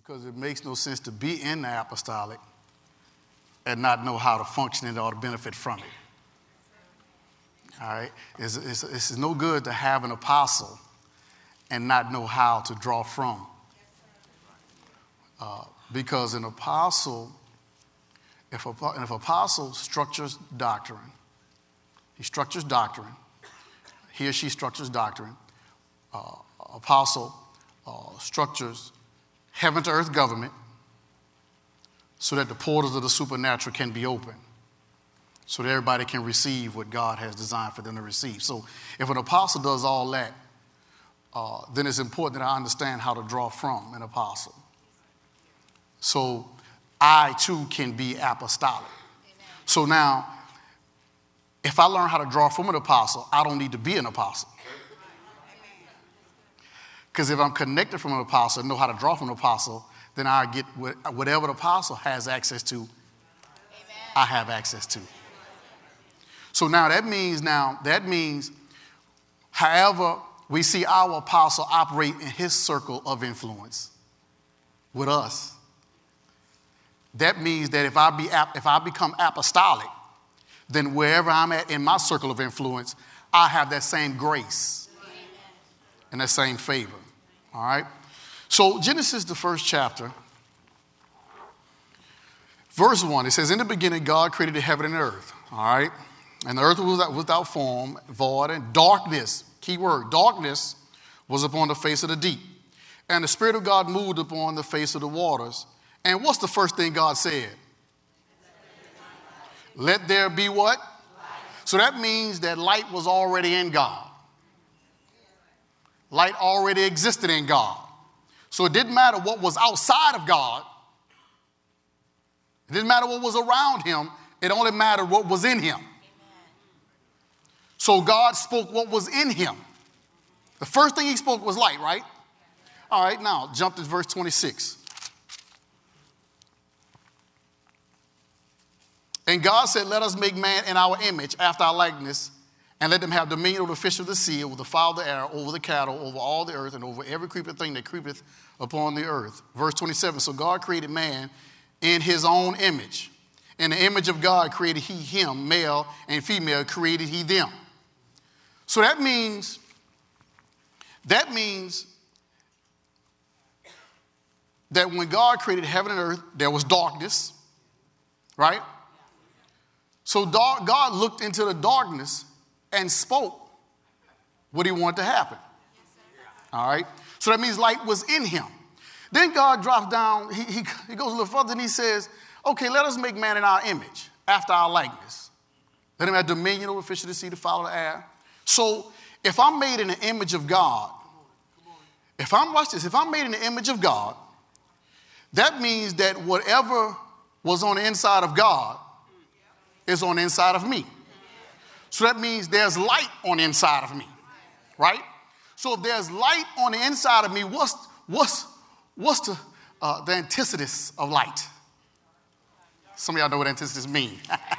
Because it makes no sense to be in the apostolic and not know how to function in it or to benefit from it. All right? It's no good to have an apostle and not know how to draw from. Because an apostle, if an apostle structures doctrine, he structures doctrine, he or she structures doctrine, apostle structures heaven to earth government so that the portals of the supernatural can be open, so that everybody can receive what God has designed for them to receive. So if an apostle does all that, then it's important that I understand how to draw from an apostle. So I too can be apostolic. Amen. So now, if I learn how to draw from an apostle, I don't need to be an apostle. Because if I'm connected from an apostle and know how to draw from an apostle, then I get whatever the apostle has access to, amen, I have access to. So now that means, however we see our apostle operate in his circle of influence with us, that means that if I become apostolic, then wherever I'm at in my circle of influence, I have that same grace and that same favor. All right? So Genesis, the first chapter, verse 1, it says, in the beginning, God created the heaven and the earth. All right? And the earth was without form, void, and darkness, key word, darkness was upon the face of the deep. And the Spirit of God moved upon the face of the waters. And what's the first thing God said? Let there be what? Light. So that means that light was already in God. Light already existed in God. So it didn't matter what was outside of God. It didn't matter what was around him. It only mattered what was in him. Amen. So God spoke what was in him. The first thing he spoke was light, right? All right, now jump to verse 26. And God said, let us make man in our image, after our likeness, and let them have dominion over the fish of the sea, over the fowl of the air, over the cattle, over all the earth, and over every creeping thing that creepeth upon the earth. Verse 27, so God created man in his own image. In the image of God created he him, male and female created he them. So that means that when God created heaven and earth, there was darkness, right? So God looked into the darkness and spoke what he wanted to happen. All right? So that means light was in him. Then God drops down, he goes a little further and he says, okay, let us make man in our image, after our likeness. Let him have dominion over the fish of the sea, the fowl of the air. So if I'm made in the image of God, if I'm made in the image of God, that means that whatever was on the inside of God is on the inside of me. So that means there's light on the inside of me, right? So if there's light on the inside of me, what's the antithesis of light? Some of y'all know what antithesis means.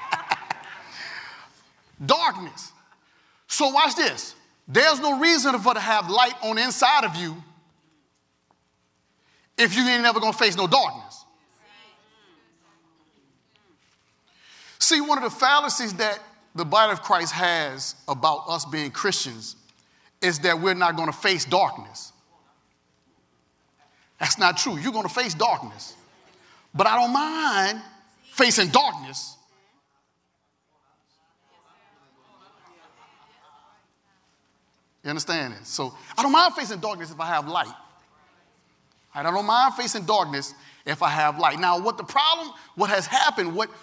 Darkness. So watch this. There's no reason for to have light on the inside of you if you ain't never going to face no darkness. See, one of the fallacies that the body of Christ has about us being Christians is that we're not going to face darkness. That's not true. You're going to face darkness. But I don't mind facing darkness. You understand this? So I don't mind facing darkness if I have light. I don't mind facing darkness if I have light. Now, what has happened, what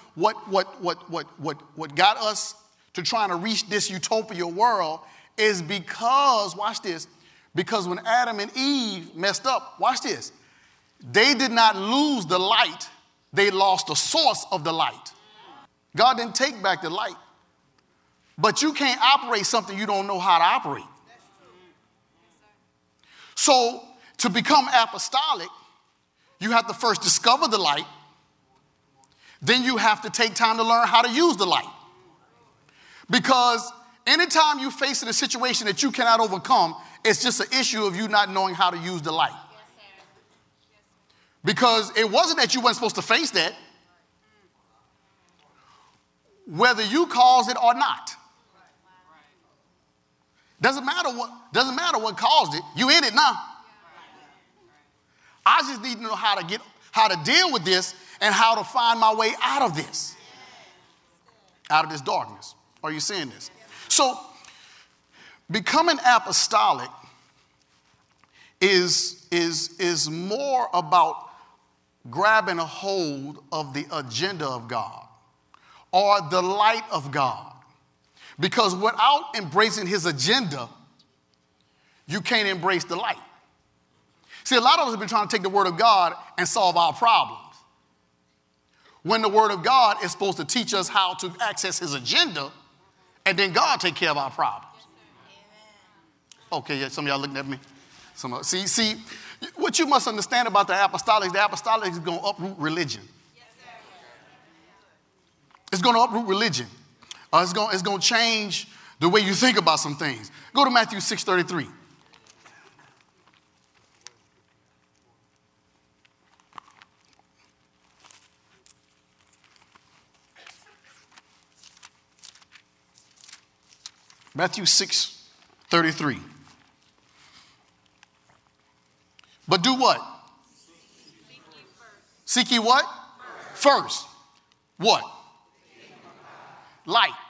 got us to trying to reach this utopia world is because, watch this, because when Adam and Eve messed up, watch this, they did not lose the light, they lost the source of the light. God didn't take back the light. But you can't operate something you don't know how to operate. So to become apostolic, you have to first discover the light. Then you have to take time to learn how to use the light. Because anytime you face a situation that you cannot overcome, it's just an issue of you not knowing how to use the light. Because it wasn't that you weren't supposed to face that, whether you caused it or not. Doesn't matter what caused it. You in it now. I just need to know how to deal with this and how to find my way out of this. Out of this darkness. Are you seeing this? So, becoming apostolic is more about grabbing a hold of the agenda of God or the light of God. Because without embracing his agenda, you can't embrace the light. See, a lot of us have been trying to take the word of God and solve our problems. When the word of God is supposed to teach us how to access his agenda, and then God take care of our problems. Okay, yeah, some of y'all looking at me. See, what you must understand about the apostolic is going to uproot religion. It's going to uproot religion. It's going to change the way you think about some things. Go to Matthew 6:33. Matthew 6:33. But do what? Seek ye what? First. What? Light.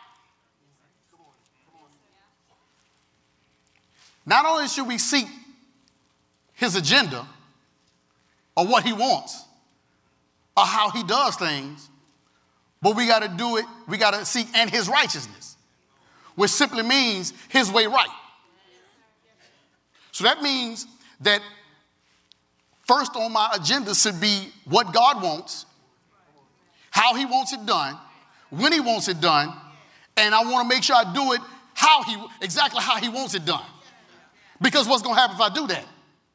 Not only should we seek his agenda or what he wants or how he does things, but we got to do it, we got to seek and his righteousness, which simply means his way right. So that means that first on my agenda should be what God wants, how he wants it done, when he wants it done, and I want to make sure I do it exactly how he wants it done. Because what's going to happen if I do that?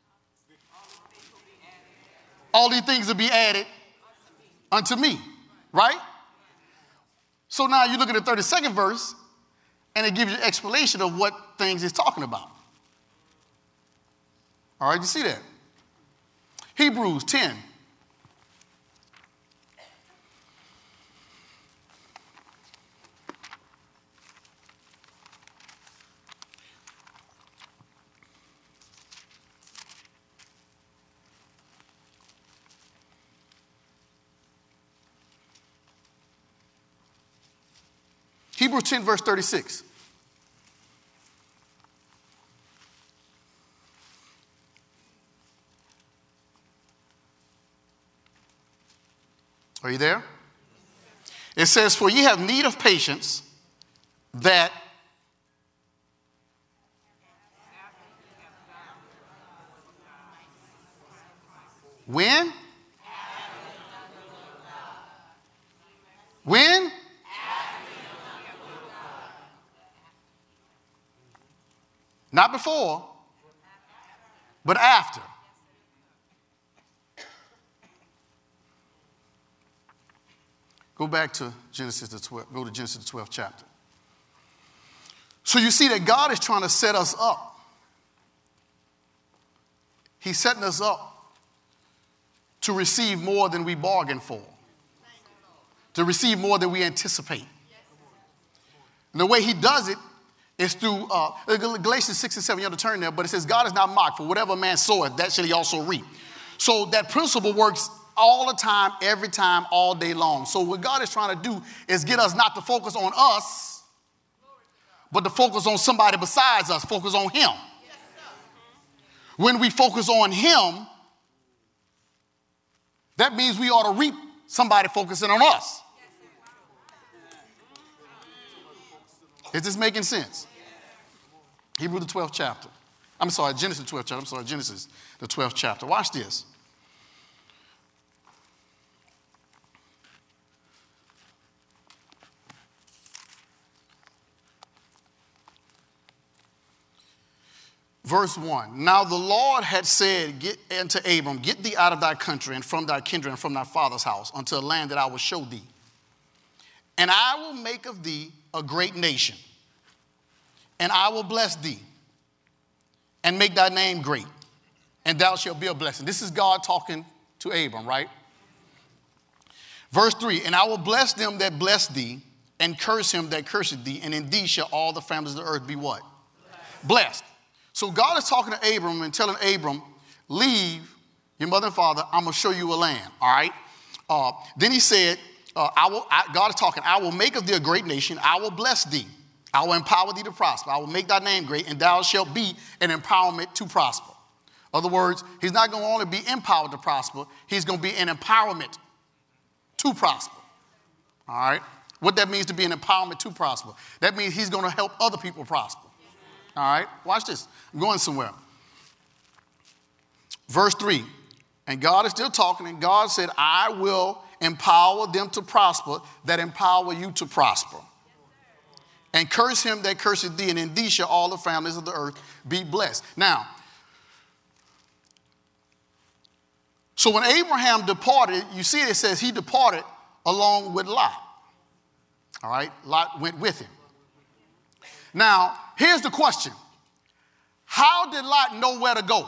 All these things will be added unto me, right? So now you look at the 32nd verse, and it gives you an explanation of what things it's talking about. All right, you see that? Hebrews 10. Hebrews 10, verse 36. Are you there? It says, for ye have need of patience, that when? When? Not before, but after. Go back to Genesis the 12th. Go to Genesis the 12th chapter. So you see that God is trying to set us up. He's setting us up to receive more than we bargained for, to receive more than we anticipate. And the way he does it is through Galatians 6 and 7. You have to turn there, but it says, God is not mocked, for whatever a man soweth, that shall he also reap. So that principle works all the time, every time, all day long. So what God is trying to do is get us not to focus on us, but to focus on somebody besides us, focus on him. When we focus on him, that means we ought to reap somebody focusing on us. Is this making sense? Hebrews the 12th chapter. Genesis the 12th chapter. Genesis the 12th chapter. Watch this. Verse 1. Now the Lord had said unto Abram, get thee out of thy country and from thy kindred and from thy father's house unto a land that I will show thee. And I will make of thee a great nation, and I will bless thee and make thy name great, and thou shalt be a blessing. This is God talking to Abram, right? Verse 3, and I will bless them that bless thee, and curse him that curseth thee, and in thee shall all the families of the earth be what? Blessed. So God is talking to Abram and telling Abram, leave your mother and father, I'm going to show you a land, all right? Then he said, God is talking, I will make of thee a great nation, I will bless thee, I will empower thee to prosper, I will make thy name great, and thou shalt be an empowerment to prosper. In other words, he's not going to only be empowered to prosper, he's going to be an empowerment to prosper, all right? What that means to be an empowerment to prosper. That means he's going to help other people prosper. All right? Watch this. I'm going somewhere. Verse 3. And God is still talking, and God said, I will empower them to prosper that empower you to prosper. And curse him that curseth thee, and in thee shall all the families of the earth be blessed. Now, so when Abraham departed, you see it says he departed along with Lot. All right, Lot went with him. Now, here's the question. How did Lot know where to go?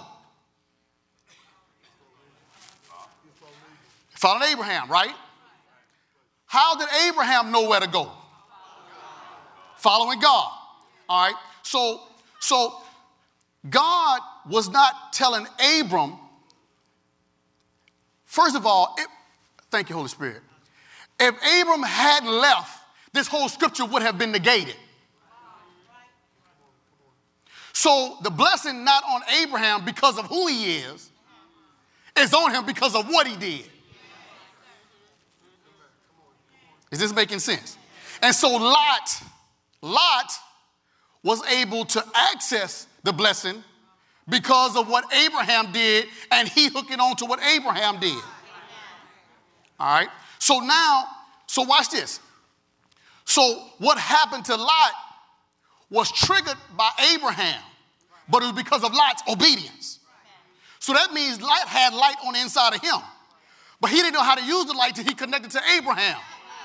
Following Abraham, right? How did Abraham know where to go? Following God. All right, so God was not telling Abram, first of all, thank you, Holy Spirit. If Abram hadn't left, this whole scripture would have been negated. So the blessing not on Abraham because of who he is on him because of what he did. Is this making sense? And so Lot was able to access the blessing because of what Abraham did, and he hooking on to what Abraham did. All right? So watch this. So what happened to Lot was triggered by Abraham, but it was because of Lot's obedience. So that means Lot had light on the inside of him, but he didn't know how to use the light till he connected to Abraham.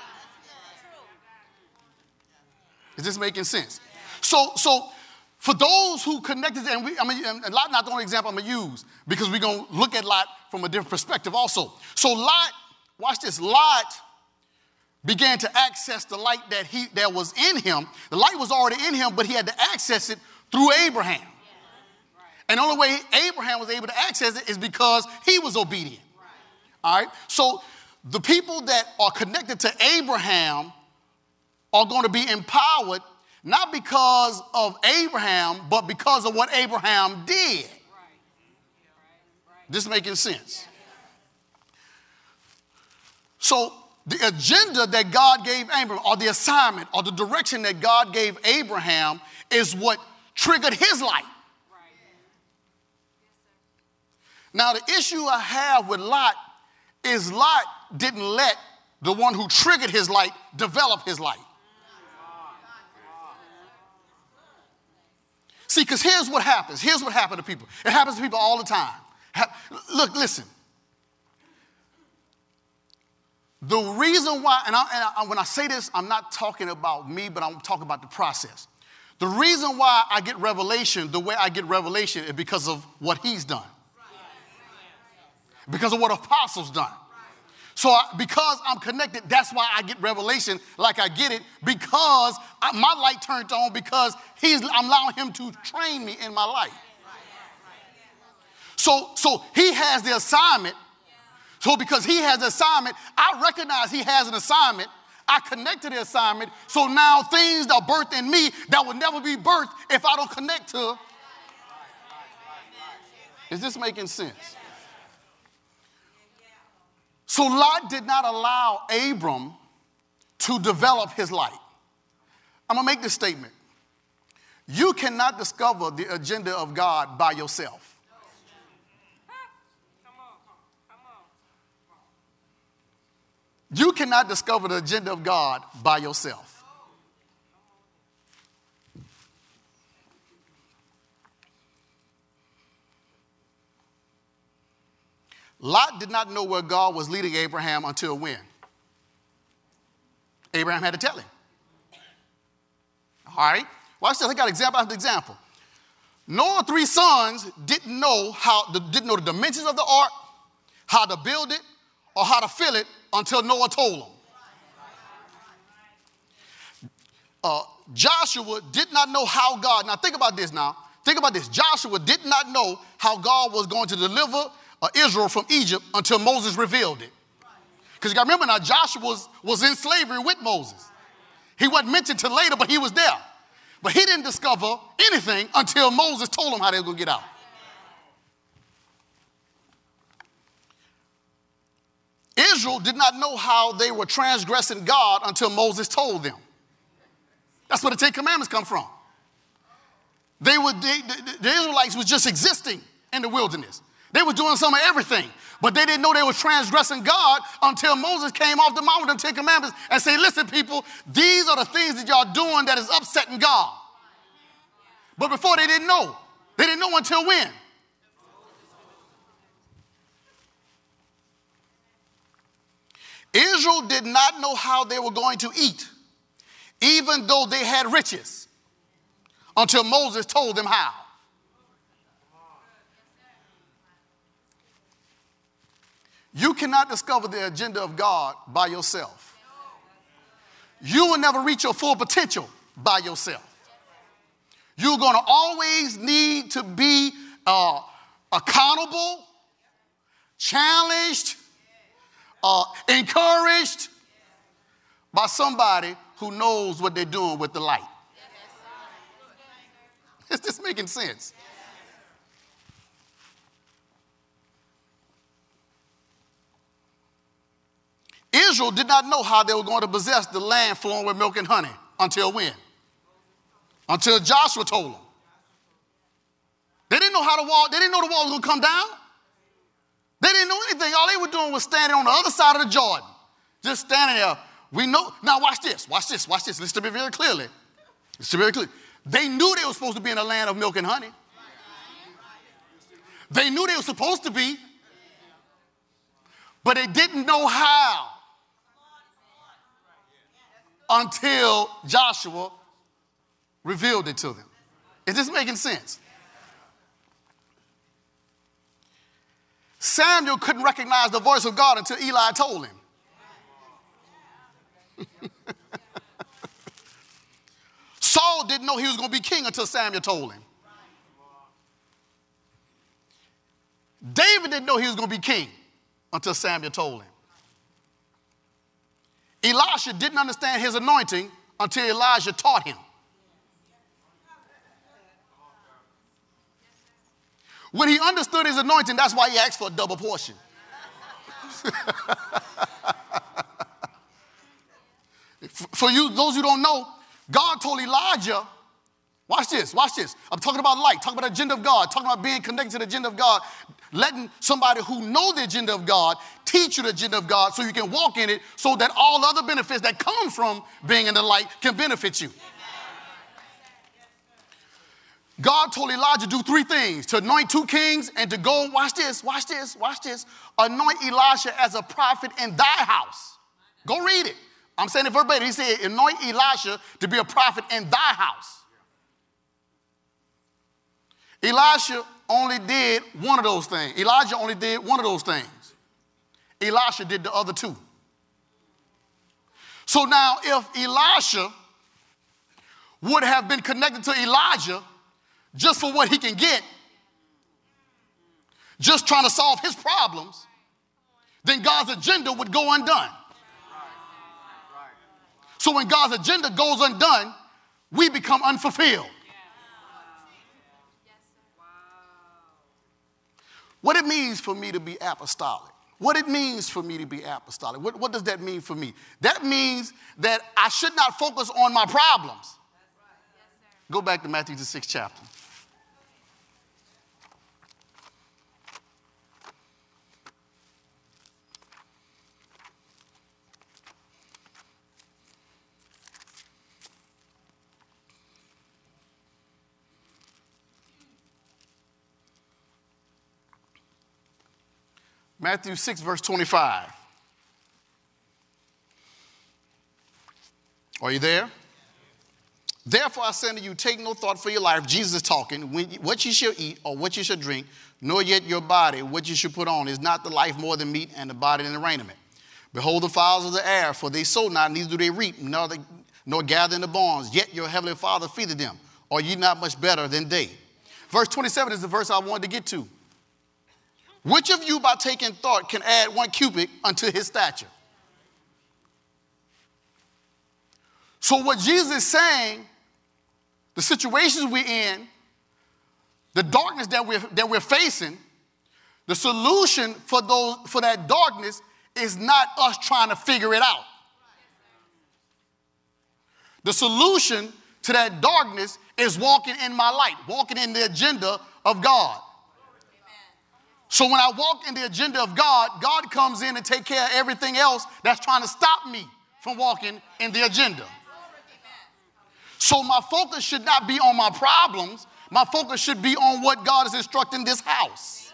Is this making sense? So for those who connected, and Lot not the only example I'm going to use because we're going to look at Lot from a different perspective also. So Lot, watch this, Lot began to access the light that was in him. The light was already in him, but he had to access it through Abraham. And the only way Abraham was able to access it is because he was obedient. All right? So the people that are connected to Abraham are going to be empowered not because of Abraham, but because of what Abraham did. This making sense? So the agenda that God gave Abraham, or the assignment, or the direction that God gave Abraham is what triggered his light. Now, the issue I have with Lot is Lot didn't let the one who triggered his light develop his light. See, because here's what happens. Here's what happened to people. It happens to people all the time. Look, listen. The reason why, and when I say this, I'm not talking about me, but I'm talking about the process. The reason why I get revelation the way I get revelation is because of what he's done. Because of what apostles done. So because I'm connected, that's why I get revelation like I get it, because my light turned on because I'm allowing him to train me in my life. So he has the assignment. So because he has an assignment, I recognize he has an assignment. I connect to the assignment. So now things are birthed in me that will never be birthed if I don't connect to. Is this making sense? So Lot did not allow Abram to develop his light. I'm going to make this statement. You cannot discover the agenda of God by yourself. You cannot discover the agenda of God by yourself. Lot did not know where God was leading Abraham until when? Abraham had to tell him. All right? Watch this. I got example after example. Noah's 3 sons didn't know the dimensions of the ark, how to build it or how to fill it until Noah told them. Joshua did not know how God, now think about this now. Think about this. Joshua did not know how God was going to deliver Israel from Egypt until Moses revealed it. Because you got to remember now, Joshua was in slavery with Moses. He wasn't mentioned till later, but he was there. But he didn't discover anything until Moses told him how they were going to get out. Israel did not know how they were transgressing God until Moses told them. That's where the Ten Commandments come from. The Israelites was just existing in the wilderness. They were doing some of everything, but they didn't know they were transgressing God until Moses came off the mountain with the Ten Commandments and said, listen, people, these are the things that y'all doing that is upsetting God. But before they didn't know. They didn't know until when? Israel did not know how they were going to eat, even though they had riches, until Moses told them how. You cannot discover the agenda of God by yourself. You will never reach your full potential by yourself. You're going to always need to be accountable, challenged, encouraged by somebody who knows what they're doing with the light. Is this making sense? Israel did not know how they were going to possess the land flowing with milk and honey until when? Until Joshua told them. They didn't know how the wall, they didn't know the wall was going to come down. They didn't know anything. All they were doing was standing on the other side of the Jordan. Just standing there. We know. Now watch this. Listen to me very clearly. They knew they were supposed to be in a land of milk and honey. They knew they were supposed to be. But they didn't know how until Joshua revealed it to them. Is this making sense? Samuel couldn't recognize the voice of God until Eli told him. Saul didn't know he was going to be king until Samuel told him. David didn't know he was going to be king until Samuel told him. Elisha didn't understand his anointing until Elijah taught him. When he understood his anointing, that's why he asked for a double portion. For you, those who don't know, God told Elijah, watch this. I'm talking about light, talking about the agenda of God, talking about being connected to the agenda of God, letting somebody who know the agenda of God teach you the agenda of God so you can walk in it so that all other benefits that come from being in the light can benefit you. God told Elijah to do three things: to anoint 2 kings and to go, watch this, anoint Elisha as a prophet in thy house. Go read it. I'm saying it verbatim. He said, anoint Elisha to be a prophet in thy house. Elijah only did one of those things. Elisha did the other 2. So now if Elisha would have been connected to Elijah just for what he can get, just trying to solve his problems, then God's agenda would go undone. So when God's agenda goes undone, we become unfulfilled. What it means for me to be apostolic. What does that mean for me? That means that I should not focus on my problems. Go back to Matthew the 6th chapter. Matthew 6, verse 25. Are you there? Therefore I say unto you, take no thought for your life. Jesus is talking. What you shall eat or what you shall drink, nor yet your body, what you should put on. Is not the life more than meat, and the body than the raiment? Behold the fowls of the air, for they sow not, neither do they reap, nor gather in the barns. Yet your heavenly Father feedeth them. Are ye not much better than they? Verse 27 is the verse I wanted to get to. Which of you by taking thought can add 1 cubit unto his stature? So what Jesus is saying, the situations we're in, the darkness that we're facing, the solution for that darkness is not us trying to figure it out. The solution to that darkness is walking in my light, walking in the agenda of God. So when I walk in the agenda of God, God comes in and take care of everything else that's trying to stop me from walking in the agenda. So my focus should not be on my problems. My focus should be on what God is instructing this house.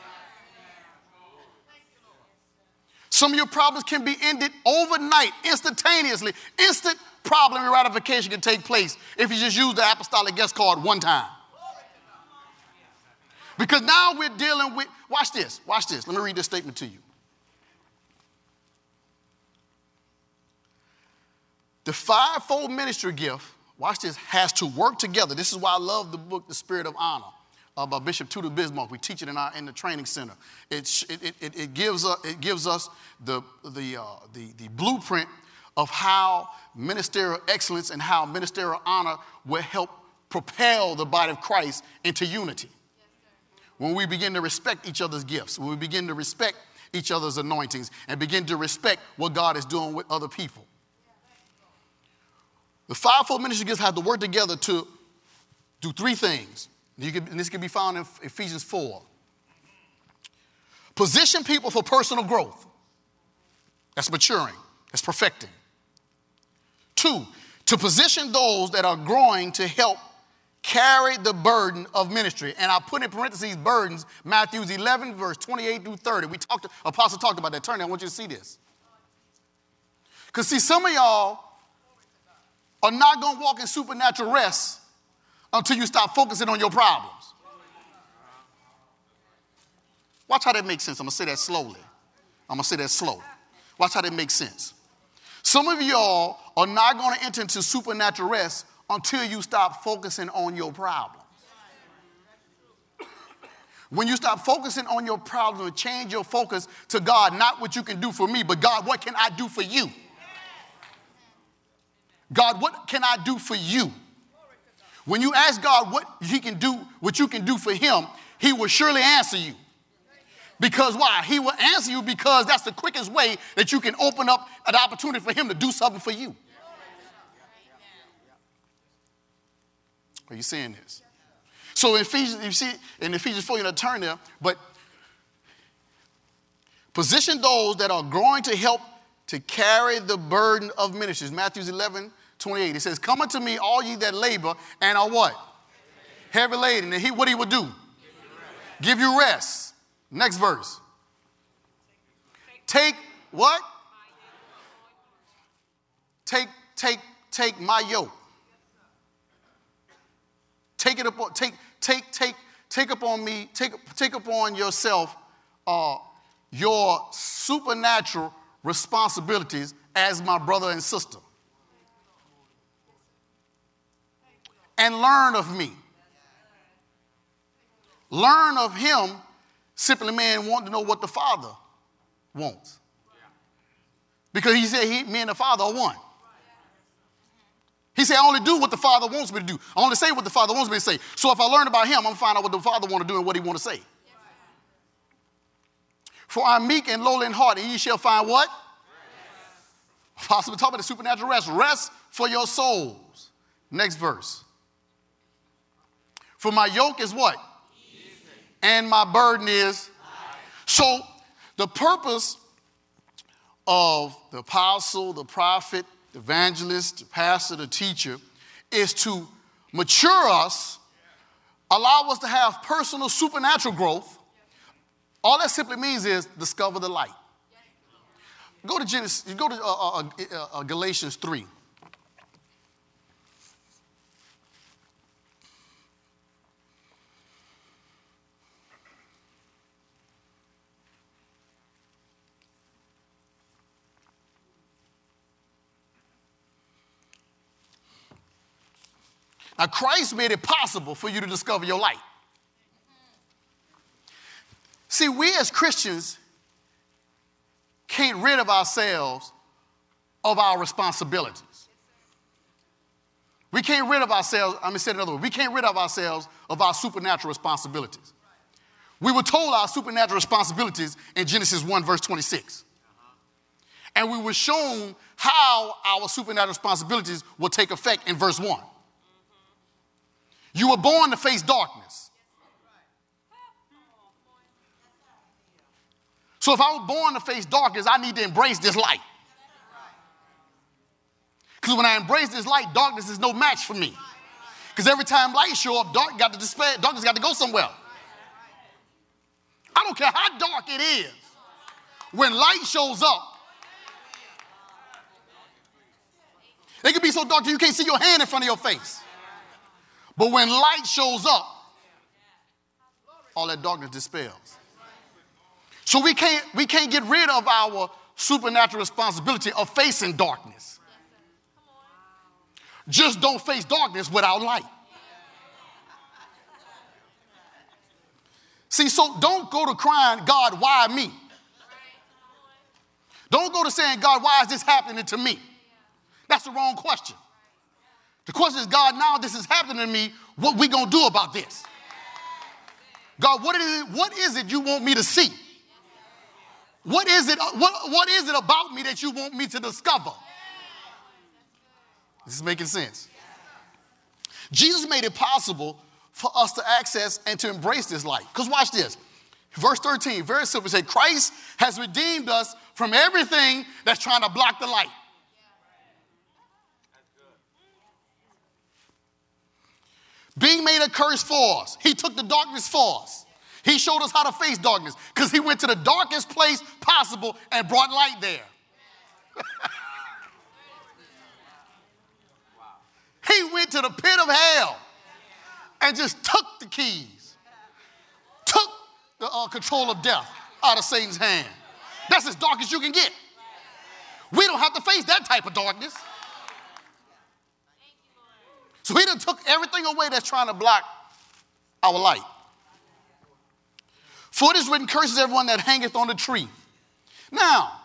Some of your problems can be ended overnight, instantaneously. Instant problem eradication can take place if you just use the apostolic guest card one time. Because now we're dealing with, watch this. Let me read this statement to you. The fivefold ministry gift, watch this, has to work together. This is why I love the book, The Spirit of Honor, by Bishop Tudor Bismarck. We teach it in the training center. It gives us the blueprint of how ministerial excellence and how ministerial honor will help propel the body of Christ into unity. When we begin to respect each other's gifts, when we begin to respect each other's anointings and begin to respect what God is doing with other people. The fivefold ministry gifts have to work together to do 3 things. And this can be found in Ephesians 4. Position people for personal growth. That's maturing. That's perfecting. 2, to position those that are growing to help carry the burden of ministry. And I put in parentheses burdens, Matthew 11, verse 28 through 30. Apostle talked about that. Turn, I want you to see this. Because see, some of y'all are not going to walk in supernatural rest until you stop focusing on your problems. Watch how that makes sense. I'm going to say that slowly. I'm going to say that slow. Watch how that makes sense. Some of y'all are not going to enter into supernatural rest until you stop focusing on your problems. When you stop focusing on your problems and change your focus to God, not what you can do for me, but God, what can I do for you? God, what can I do for you? When you ask God what he can do, what you can do for him, he will surely answer you. Because why? He will answer you because that's the quickest way that you can open up an opportunity for him to do something for you. Are you seeing this? So in Ephesians, you see, in Ephesians 4, you're going to turn there, but position those that are growing to help to carry the burden of ministries. Matthew 11, 28. It says, come unto me, all ye that labor and are what? Heavy laden. And what he will do? Give you rest. Next verse. Take what? Take my yoke. Take it upon, take upon me, take upon yourself your supernatural responsibilities as my brother and sister. And learn of me. Learn of him, simply man wanting to know what the Father wants. Because he said me and the Father are one. He said, I only do what the Father wants me to do. I only say what the Father wants me to say. So if I learn about him, I'm going to find out what the Father wants to do and what he wants to say. For I'm meek and lowly in heart, and ye shall find what? Rest. Possibly talk about the supernatural rest. Rest for your souls. Next verse. For my yoke is what? Easy. And my burden is light. So the purpose of the apostle, the prophet, the evangelist, the pastor, the teacher, is to mature us, allow us to have personal supernatural growth. All that simply means is discover the light. Go to Galatians 3. Now, Christ made it possible for you to discover your light. See, we as Christians can't rid of ourselves of our responsibilities. We can't rid of ourselves, I'm going to say it another way. We can't rid of ourselves of our supernatural responsibilities. We were told our supernatural responsibilities in Genesis 1, verse 26. And we were shown how our supernatural responsibilities will take effect in verse 1. You were born to face darkness. So if I was born to face darkness, I need to embrace this light. Because when I embrace this light, darkness is no match for me. Because every time light show up, darkness got to go somewhere. I don't care how dark it is. When light shows up, it can be so dark that you can't see your hand in front of your face. But when light shows up, all that darkness dispels. So we can't get rid of our supernatural responsibility of facing darkness. Just don't face darkness without light. See, so don't go to crying, God, why me? Don't go to saying, God, why is this happening to me? That's the wrong question. The question is, God, now this is happening to me. What we going to do about this? God, what is it you want me to see? What is it about me that you want me to discover? This is making sense. Jesus made it possible for us to access and to embrace this light. Because watch this. Verse 13, very simple. It says, Christ has redeemed us from everything that's trying to block the light. Being made a curse for us. He took the darkness for us. He showed us how to face darkness because he went to the darkest place possible and brought light there. He went to the pit of hell and just took the keys, took the control of death out of Satan's hand. That's as dark as you can get. We don't have to face that type of darkness. So he done took everything away that's trying to block our light. For it is written, curses everyone that hangeth on the tree. Now,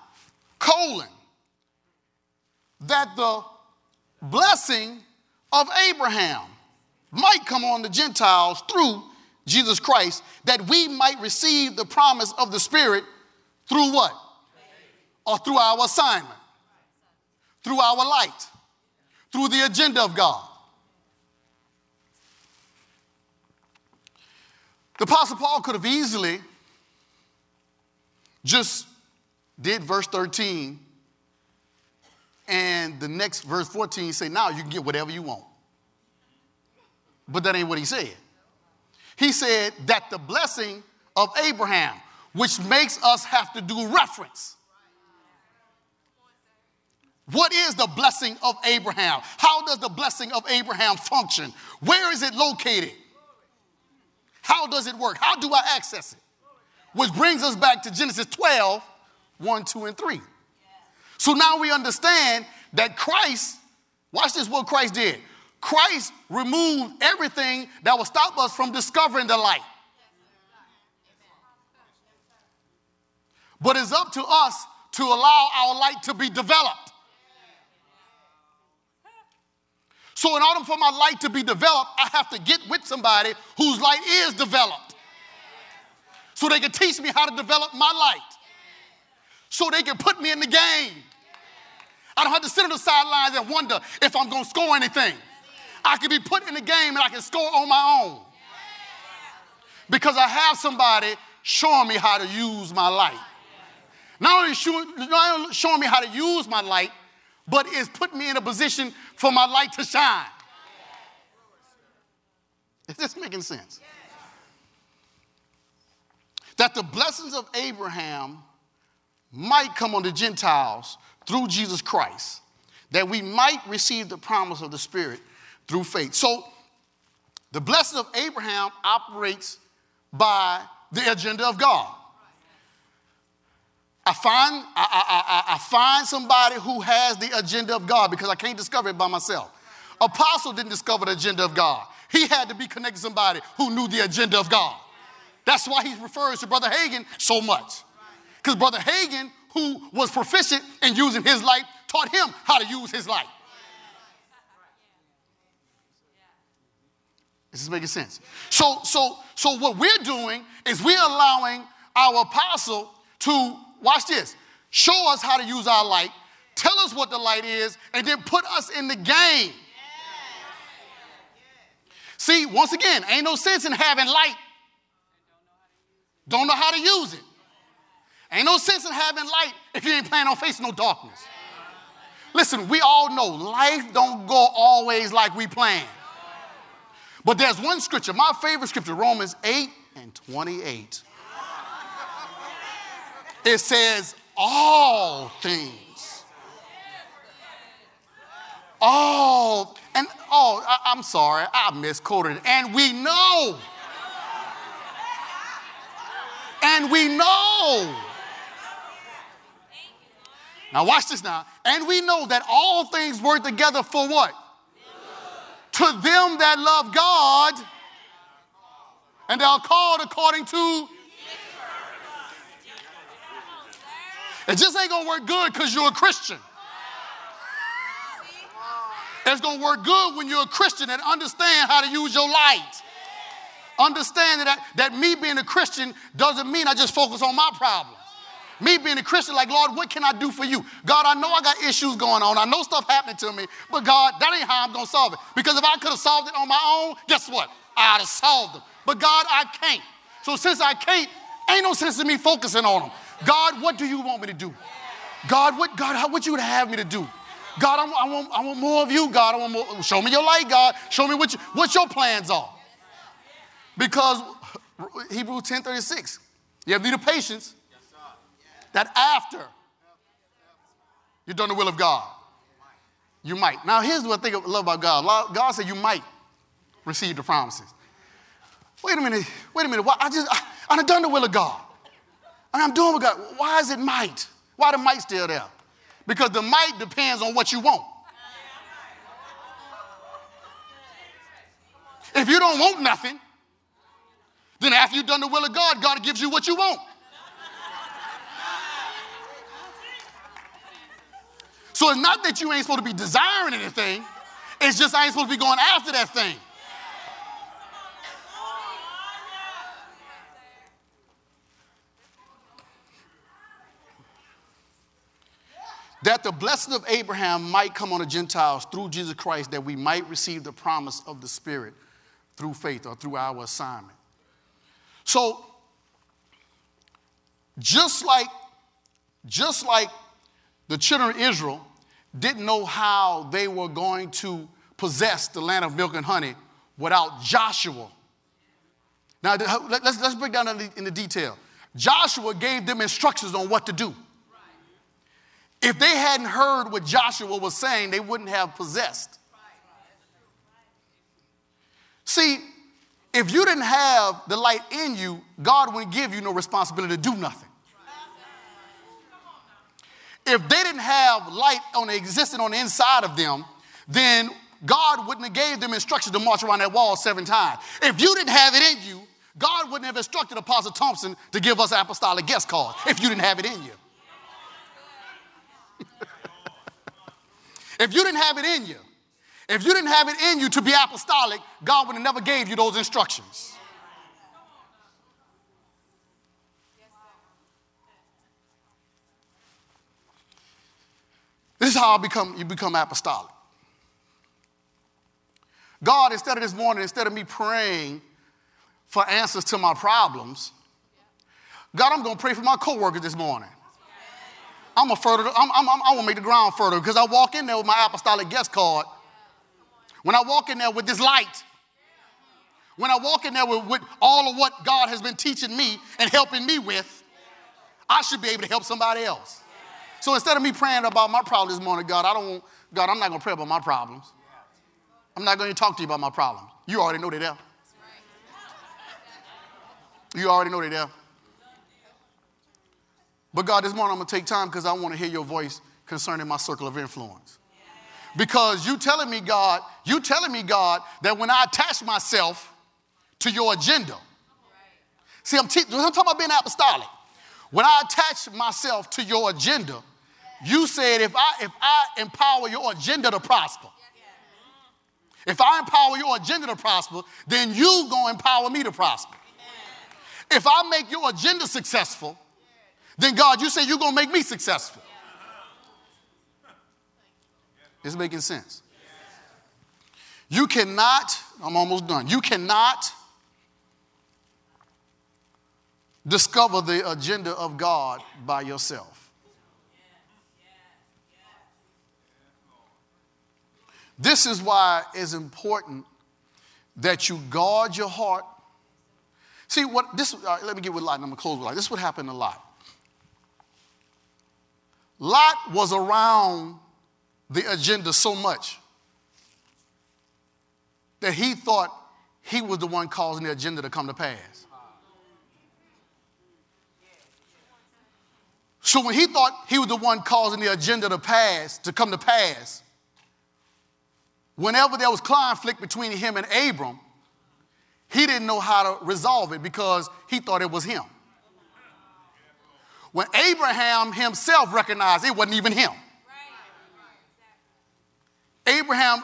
that the blessing of Abraham might come on the Gentiles through Jesus Christ, that we might receive the promise of the Spirit through what? Or through our assignment, through our light, through the agenda of God. The Apostle Paul could have easily just did verse 13 and the next verse 14 say, now you can get whatever you want. But that ain't what he said. He said that the blessing of Abraham, which makes us have to do reference. What is the blessing of Abraham? How does the blessing of Abraham function? Where is it located? How does it work? How do I access it? Which brings us back to Genesis 12, 1, 2, and 3. So now we understand that Christ, watch this, what Christ did. Christ removed everything that would stop us from discovering the light. But it's up to us to allow our light to be developed. So in order for my light to be developed, I have to get with somebody whose light is developed. So they can teach me how to develop my light. So they can put me in the game. I don't have to sit on the sidelines and wonder if I'm going to score anything. I can be put in the game and I can score on my own. Because I have somebody showing me how to use my light. Not only showing me how to use my light, but it's putting me in a position for my light to shine. Is this making sense? That the blessings of Abraham might come on the Gentiles through Jesus Christ, that we might receive the promise of the Spirit through faith. So the blessing of Abraham operates by the agenda of God. I find somebody who has the agenda of God because I can't discover it by myself. Apostle didn't discover the agenda of God. He had to be connected to somebody who knew the agenda of God. That's why he refers to Brother Hagin so much. Because Brother Hagin, who was proficient in using his light, taught him how to use his light. This is making sense. So what we're doing is we're allowing our apostle to, watch this, show us how to use our light, tell us what the light is, and then put us in the game. See, once again, ain't no sense in having light. Don't know how to use it. Ain't no sense in having light if you ain't planning on facing no darkness. Listen, we all know life don't go always like we plan. But there's one scripture, my favorite scripture, Romans 8:28. It says, all things. I'm sorry, I misquoted it. And we know. Now watch this now. And we know that all things work together for what? To them that love God and are called according to. It just ain't going to work good because you're a Christian. It's going to work good when you're a Christian and understand how to use your light. Understand that me being a Christian doesn't mean I just focus on my problems. Me being a Christian, like, Lord, what can I do for you? God, I know I got issues going on. I know stuff happening to me. But God, that ain't how I'm going to solve it. Because if I could have solved it on my own, guess what? I'd have solved them. But God, I can't. So since I can't, ain't no sense in me focusing on them. God, what do you want me to do? God, what you would have me to do? God, I want more of you. God, I want more. Show me your light, God. Show me what your plans are. Because Hebrews 10:36, you have to be the patience that after you've done the will of God, you might. Now, here's what I love about God. God said you might receive the promises. Wait a minute. Why? I've done the will of God. And I'm doing what God. Why is it might? Why the might still there? Because the might depends on what you want. If you don't want nothing, then after you've done the will of God, God gives you what you want. So it's not that you ain't supposed to be desiring anything. It's just I ain't supposed to be going after that thing. That the blessing of Abraham might come on the Gentiles through Jesus Christ, that we might receive the promise of the Spirit through faith or through our assignment. So, just like the children of Israel didn't know how they were going to possess the land of milk and honey without Joshua. Now, let's break down in the detail. Joshua gave them instructions on what to do. If they hadn't heard what Joshua was saying, they wouldn't have possessed. See, if you didn't have the light in you, God wouldn't give you no responsibility to do nothing. If they didn't have light existing on the inside of them, then God wouldn't have gave them instructions to march around that wall 7 times. If you didn't have it in you, God wouldn't have instructed Apostle Thompson to give us apostolic guest cards if you didn't have it in you. If you didn't have it in you, if you didn't have it in you to be apostolic, God would have never gave you those instructions. This is how you become apostolic. God, instead of this morning, instead of me praying for answers to my problems, God, I'm going to pray for my coworkers this morning. I want to make the ground fertile because I walk in there with my apostolic guest card. When I walk in there with this light, when I walk in there with all of what God has been teaching me and helping me with, I should be able to help somebody else. So instead of me praying about my problem this morning, God, I'm not going to pray about my problems. I'm not going to talk to you about my problems. You already know they're there. You already know they're there. But God, this morning I'm going to take time because I want to hear your voice concerning my circle of influence. Because you telling me, God, that when I attach myself to your agenda. See, I'm talking about being apostolic. When I attach myself to your agenda, you said if I empower your agenda to prosper, if I empower your agenda to prosper, then you gonna empower me to prosper. If I make your agenda successful, then God, you say you're gonna make me successful. It's making sense. You cannot, I'm almost done. You cannot discover the agenda of God by yourself. This is why it's important that you guard your heart. See, let me get with Lot, and I'm going to close with Lot. This is what happened to Lot. Lot was around the agenda so much that he thought he was the one causing the agenda to come to pass. So when he thought he was the one causing the agenda to come to pass, whenever there was conflict between him and Abram, he didn't know how to resolve it because he thought it was him. When Abraham himself recognized it wasn't even him. Abraham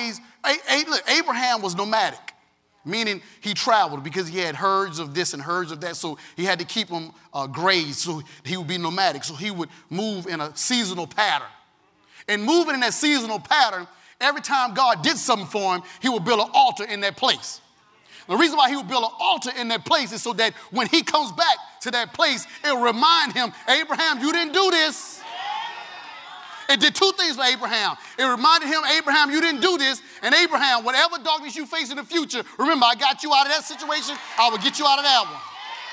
was nomadic, meaning he traveled because he had herds of this and herds of that, so he had to keep them grazed, so he would be nomadic. So he would move in a seasonal pattern. And moving in that seasonal pattern, every time God did something for him, he would build an altar in that place. The reason why he would build an altar in that place is so that when he comes back to that place, it'll remind him, Abraham, you didn't do this. It did two things for Abraham. It reminded him, Abraham, you didn't do this. And Abraham, whatever darkness you face in the future, remember, I got you out of that situation. I will get you out of that one.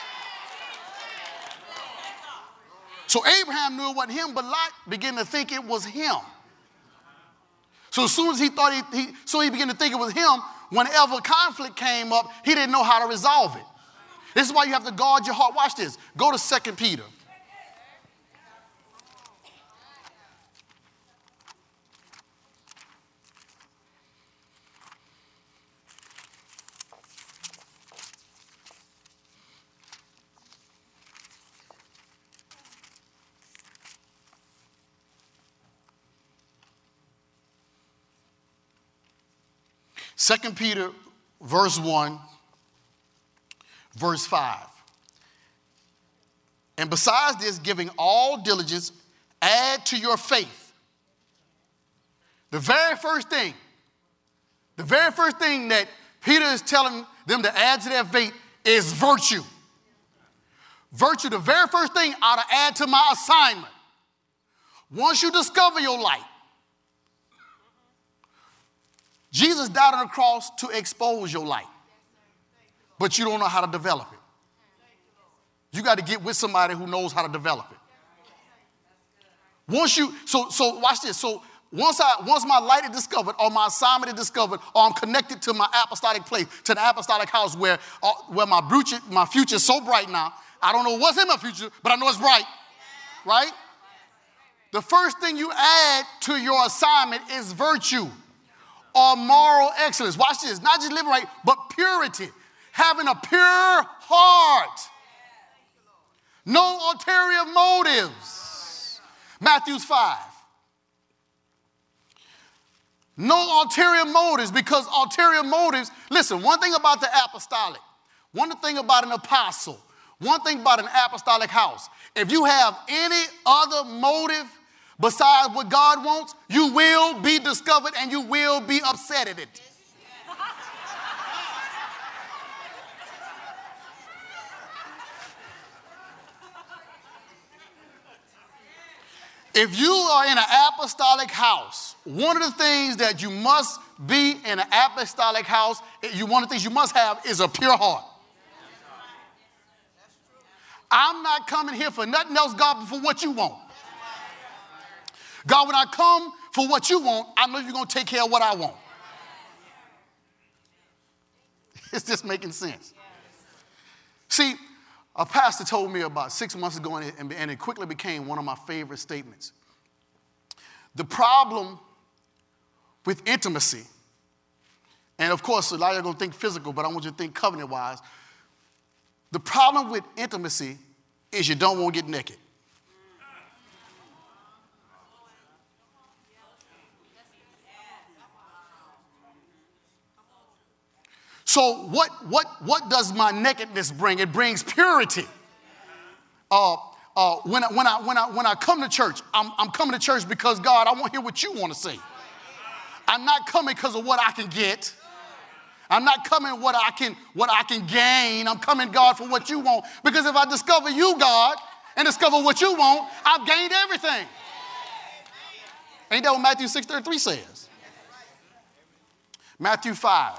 So Abraham knew it wasn't him, but Lot began to think it was him. So as soon as he thought he began to think it was him, whenever conflict came up, he didn't know how to resolve it. This is why you have to guard your heart. Watch this. Go to 2 Peter. Second Peter, verse 1, verse 5. And besides this, giving all diligence, add to your faith. The very first thing that Peter is telling them to add to their faith is virtue. Virtue, the very first thing I ought to add to my assignment. Once you discover your light, Jesus died on the cross to expose your light, but you don't know how to develop it. You got to get with somebody who knows how to develop it. So watch this. So once my light is discovered, or my assignment is discovered, or I'm connected to my apostolic place, to the apostolic house where my future is so bright now. I don't know what's in my future, but I know it's bright, right? The first thing you add to your assignment is virtue. Or moral excellence. Watch this. Not just living right, but purity. Having a pure heart. No ulterior motives. Matthew 5. No ulterior motives, because ulterior motives, listen, one thing about the apostolic, one thing about an apostle, one thing about an apostolic house, if you have any other motive besides what God wants, you will be discovered and you will be upset at it. If you are in an apostolic house, one of the things that you must be in an apostolic house, one of the things you must have is a pure heart. I'm not coming here for nothing else, God, but for what you want. God, when I come for what you want, I know you're going to take care of what I want. Is this making sense? See, a pastor told me about 6 months ago, and it quickly became one of my favorite statements. The problem with intimacy. And of course, a lot of you are going to think physical, but I want you to think covenant-wise. The problem with intimacy is you don't want to get naked. So what does my nakedness bring? It brings purity. When I come to church, I'm coming to church because, God, I want to hear what you want to say. I'm not coming because of what I can get. I'm not coming what I can gain. I'm coming, God, for what you want. Because if I discover you, God, and discover what you want, I've gained everything. Ain't that what Matthew 6:33 says? Matthew 5.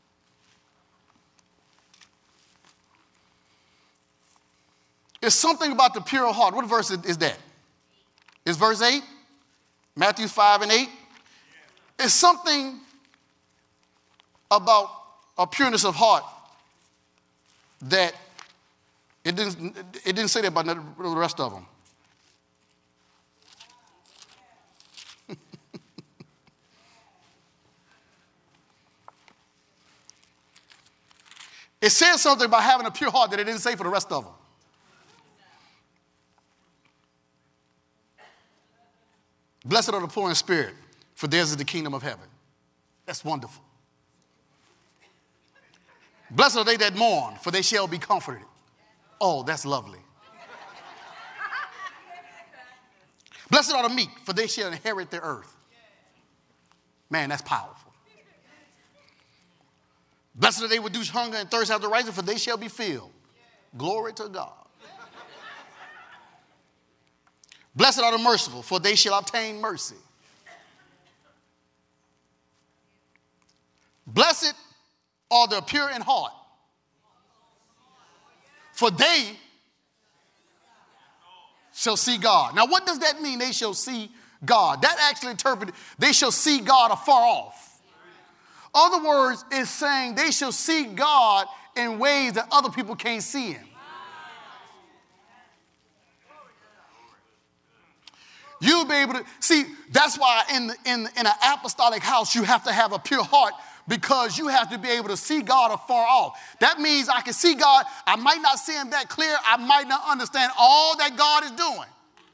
It's something about the pure heart. What verse is that? It's verse 8? Matthew 5 and 8? It's something about a pureness of heart that it didn't say that about the rest of them. It says something about having a pure heart that it didn't say for the rest of them. Blessed are the poor in spirit, for theirs is the kingdom of heaven. That's wonderful. Blessed are they that mourn, for they shall be comforted. Oh, that's lovely. Blessed are the meek, for they shall inherit the earth. Man, that's powerful. Blessed are they which do hunger and thirst after righteousness, for they shall be filled. Glory to God. Blessed are the merciful, for they shall obtain mercy. Blessed are the pure in heart, for they shall see God. Now, what does that mean, they shall see God? That actually interpreted, they shall see God afar off. Other words, it's saying they shall see God in ways that other people can't see him. You'll be able to see. That's why in an apostolic house you have to have a pure heart, because you have to be able to see God afar off. That means I can see God. I might not see him that clear. I might not understand all that God is doing.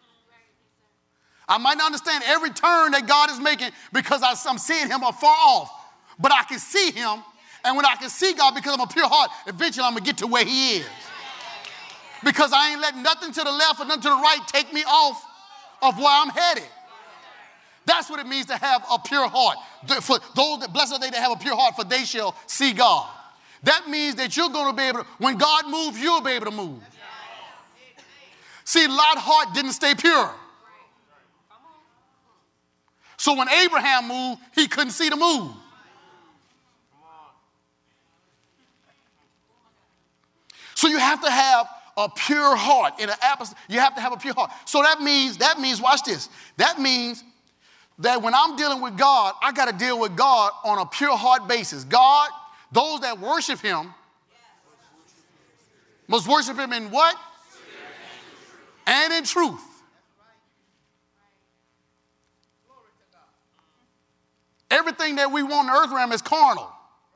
I might not understand every turn that God is making because I'm seeing him afar off. But I can see him, and when I can see God because I'm a pure heart, eventually I'm going to get to where he is. Because I ain't letting nothing to the left or nothing to the right take me off of where I'm headed. That's what it means to have a pure heart. For those that, blessed are they that have a pure heart, for they shall see God. That means that you're going to be able to, when God moves, you'll be able to move. See, Lot's heart didn't stay pure. So when Abraham moved, he couldn't see the move. So you have to have a pure heart. In an apostolic, you have to have a pure heart. So that means, watch this. That means that when I'm dealing with God, I got to deal with God on a pure heart basis. God, those that worship him must worship him in what? And in truth. Everything that we want in the earth realm is carnal.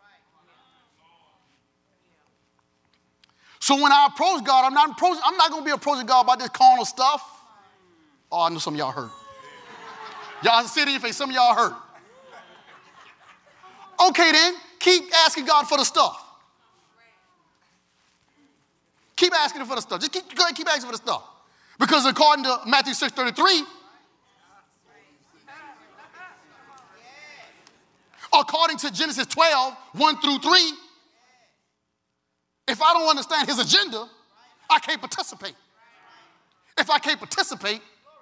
So when I approach God, I'm not going to be approaching God about this carnal stuff. Oh, I know some of y'all hurt. Y'all see it in your face. Some of y'all hurt. Okay, then, keep asking God for the stuff. Keep asking him for the stuff. Just keep asking for the stuff. Because according to Matthew 6:33, according to Genesis 12, 1 through 3, if I don't understand his agenda, I can't participate. If I can't participate,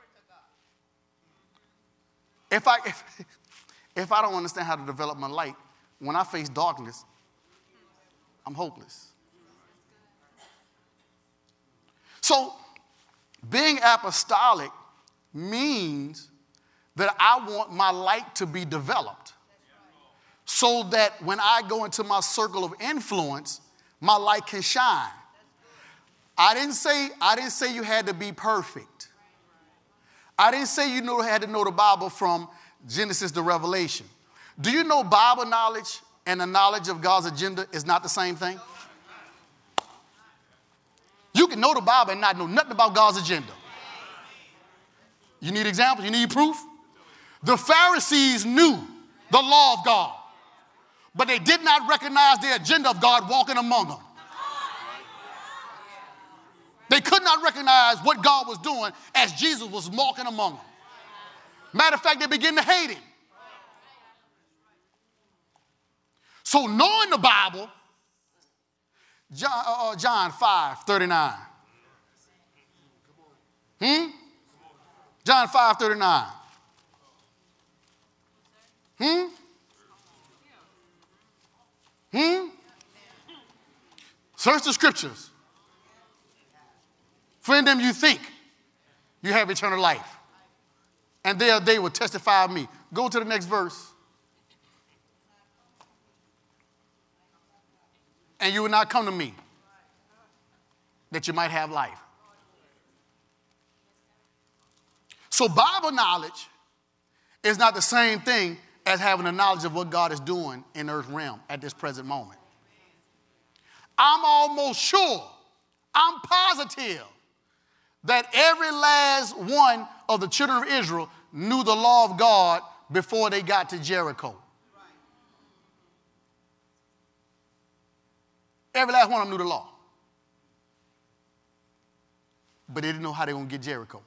if I don't understand how to develop my light, when I face darkness, I'm hopeless. So being apostolic means that I want my light to be developed so that when I go into my circle of influence, my light can shine. I didn't say you had to be perfect. I didn't say you had to know the Bible from Genesis to Revelation. Do you know Bible knowledge and the knowledge of God's agenda is not the same thing? You can know the Bible and not know nothing about God's agenda. You need examples? You need proof? The Pharisees knew the law of God, but they did not recognize the agenda of God walking among them. They could not recognize what God was doing as Jesus was walking among them. Matter of fact, they began to hate him. So knowing the Bible, John 5:39. John 5:39. Search the scriptures. For in them you think you have eternal life. And there they will testify of me. Go to the next verse. And you will not come to me that you might have life. So Bible knowledge is not the same thing as having the knowledge of what God is doing in the earth realm at this present moment. I'm almost sure, I'm positive that every last one of the children of Israel knew the law of God before they got to Jericho. Every last one of them knew the law. But they didn't know how they were going to get Jericho.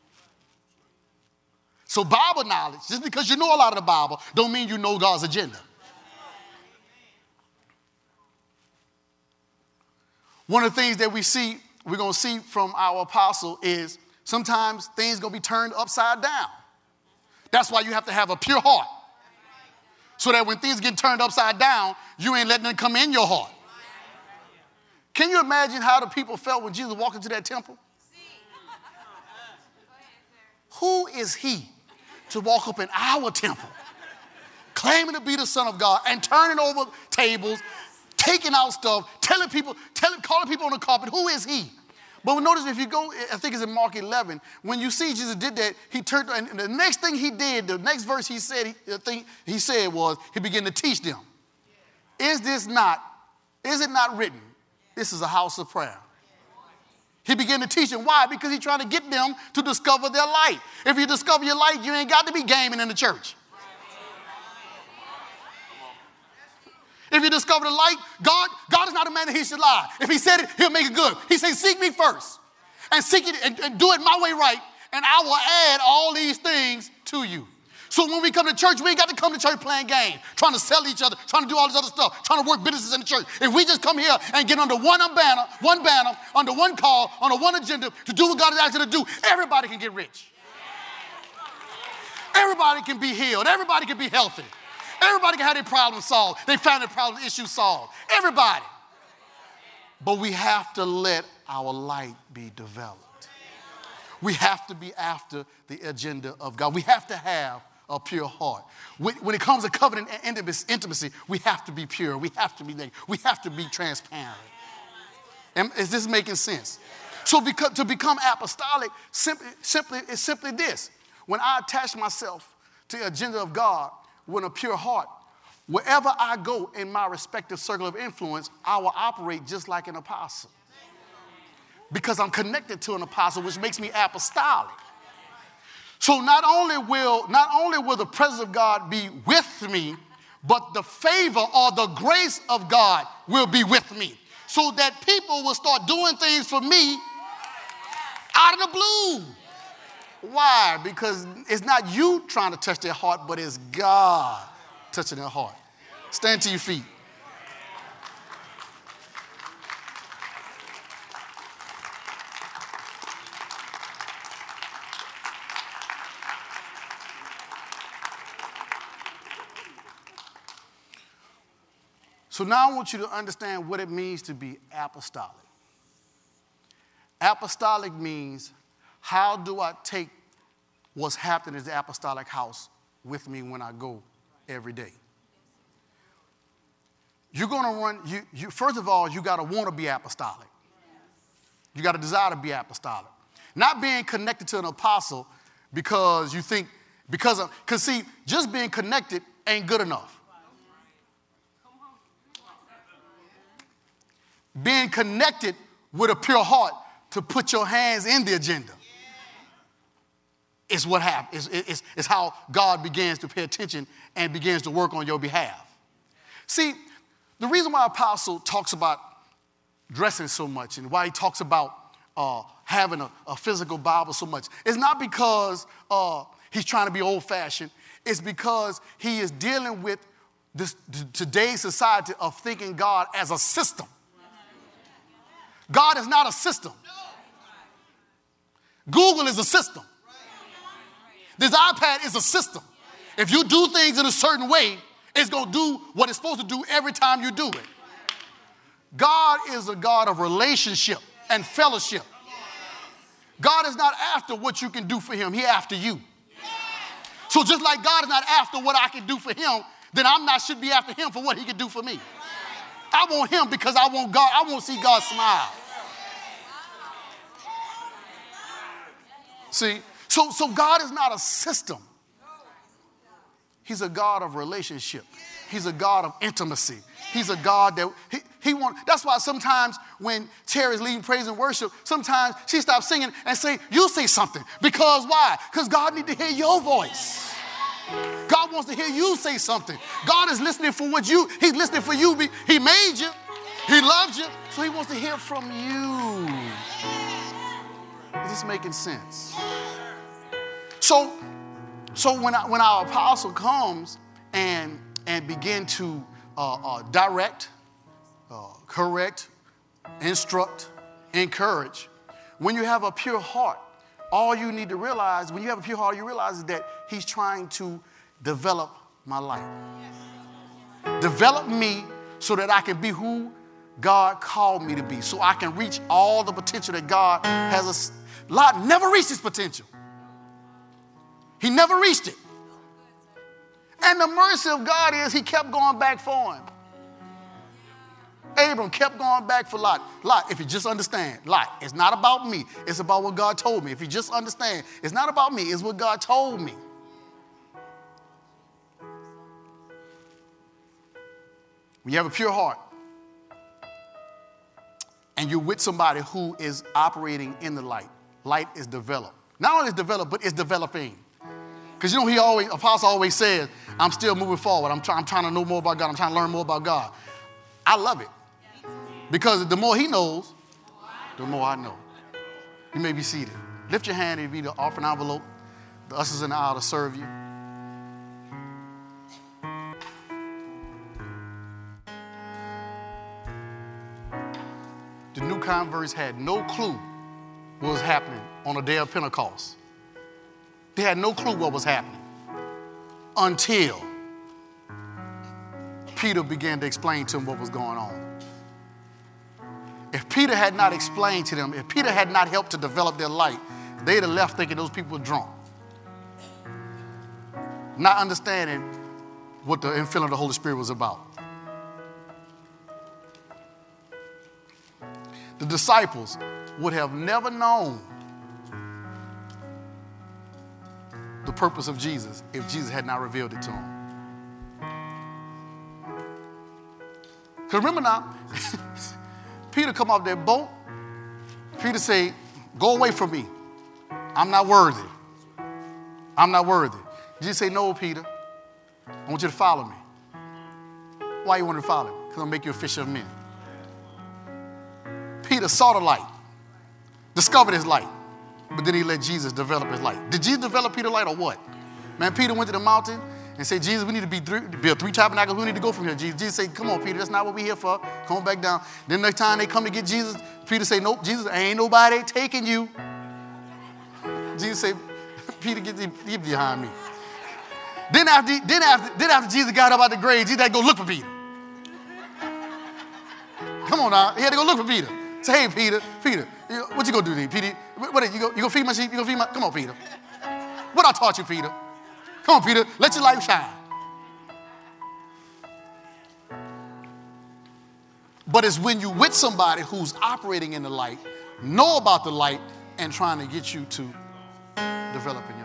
So Bible knowledge, just because you know a lot of the Bible, don't mean you know God's agenda. One of the things that we're going to see from our apostle is sometimes things going to be turned upside down. That's why you have to have a pure heart. So that when things get turned upside down, you ain't letting them come in your heart. Can you imagine how the people felt when Jesus walked into that temple? Who is he to walk up in our temple, claiming to be the Son of God and turning over tables, taking out stuff, calling people on the carpet? Who is he? But notice if you go, I think it's in Mark 11, when you see Jesus did that, he turned, and the next thing he did, the next verse he said, the thing he said was, he began to teach them. Is it not written? This is a house of prayer. He began to teach them. Why? Because he's trying to get them to discover their light. If you discover your light, you ain't got to be gaming in the church. If you discover the light, God is not a man that he should lie. If he said it, he'll make it good. He said, seek me first. And seek it and do it my way right. And I will add all these things to you. So when we come to church, we ain't got to come to church playing games, trying to sell each other, trying to do all this other stuff, trying to work businesses in the church. If we just come here and get under one banner, under one call, under one agenda to do what God has asked us to do, everybody can get rich. Everybody can be healed. Everybody can be healthy. Everybody can have their problems solved. They found their problem issues solved. Everybody. But we have to let our light be developed. We have to be after the agenda of God. We have to have a pure heart. When it comes to covenant and intimacy, we have to be pure. We have to be naked. We have to be transparent. Is this making sense? So to become apostolic, it's simply this. When I attach myself to the agenda of God with a pure heart, wherever I go in my respective circle of influence, I will operate just like an apostle. Because I'm connected to an apostle, which makes me apostolic. So not only will the presence of God be with me, but the favor or the grace of God will be with me. So that people will start doing things for me out of the blue. Why? Because it's not you trying to touch their heart, but it's God touching their heart. Stand to your feet. So now I want you to understand what it means to be apostolic. Apostolic means, how do I take what's happening in the apostolic house with me when I go every day? You're going to run, first of all, you got to want to be apostolic. You got to desire to be apostolic. Not being connected to an apostle because you think, because see, just being connected ain't good enough. Being connected with a pure heart to put your hands in the agenda is what happens. It's how God begins to pay attention and begins to work on your behalf. See, the reason why Apostle talks about dressing so much and why he talks about having a physical Bible so much is not because he's trying to be old-fashioned. It's because he is dealing with today's society of thinking God as a system. God is not a system. Google is a system. This iPad is a system. If you do things in a certain way, it's going to do what it's supposed to do every time you do it. God is a God of relationship and fellowship. God is not after what you can do for him. He's after you. So just like God is not after what I can do for him, then should be after him for what he can do for me. I want him because I want God. I want to see God smile. See, so God is not a system. He's a God of relationship. He's a God of intimacy. He's a God that he wants. That's why sometimes when Terry's leading praise and worship, sometimes she stops singing and say, you say something. Because why? Because God needs to hear your voice. God wants to hear you say something. God is listening for he's listening for you. He made you. He loves you. So he wants to hear from you. Is this making sense? So when our apostle comes and begin to direct, correct, instruct, encourage, when you have a pure heart, all you need to realize, when you have a pure heart, you realize is that he's trying to develop my life. Develop me so that I can be who God called me to be, so I can reach all the potential that God has. Lot never reached his potential. He never reached it. And the mercy of God is he kept going back for him. Abram kept going back for Lot. Lot, if you just understand, Lot, it's not about me. It's about what God told me. If you just understand, it's not about me. It's what God told me. When you have a pure heart and you're with somebody who is operating in the light, light is developed. Not only is developed, but it's developing. Because Apostle always says, I'm still moving forward. I'm trying to know more about God. I'm trying to learn more about God. I love it. Because the more he knows, the more I know. You may be seated. Lift your hand and read the offering envelope. The ushers in the aisle to serve you. The new converts had no clue what was happening on the day of Pentecost. They had no clue what was happening until Peter began to explain to them what was going on. If Peter had not explained to them, if Peter had not helped to develop their light, they'd have left thinking those people were drunk. Not understanding what the infilling of the Holy Spirit was about. The disciples would have never known the purpose of Jesus if Jesus had not revealed it to them. Because remember now, Peter come off that boat. Peter say, go away from me. I'm not worthy. I'm not worthy. Jesus say, no, Peter. I want you to follow me. Why you want to follow me? Because I'll make you a fisher of men. Peter saw the light, discovered his light, but then he let Jesus develop his light. Did Jesus develop Peter's light or what? Man, Peter went to the mountain and said, Jesus, we need to build 3 tabernacles. We need to go from here. Jesus said, come on, Peter, that's not what we're here for. Come on back down. Then next time they come to get Jesus, Peter said, nope, Jesus, ain't nobody taking you. Jesus said, Peter, get behind me. Then after Jesus got up out the grave, Jesus had to go look for Peter. Come on now. He had to go look for Peter. Say, hey, Peter, what you gonna do, Peter? What you gonna feed my sheep? You gonna feed my? Come on, Peter. What I taught you, Peter? Come on, Peter. Let your light shine. But it's when you're with somebody who's operating in the light, know about the light, and trying to get you to develop in your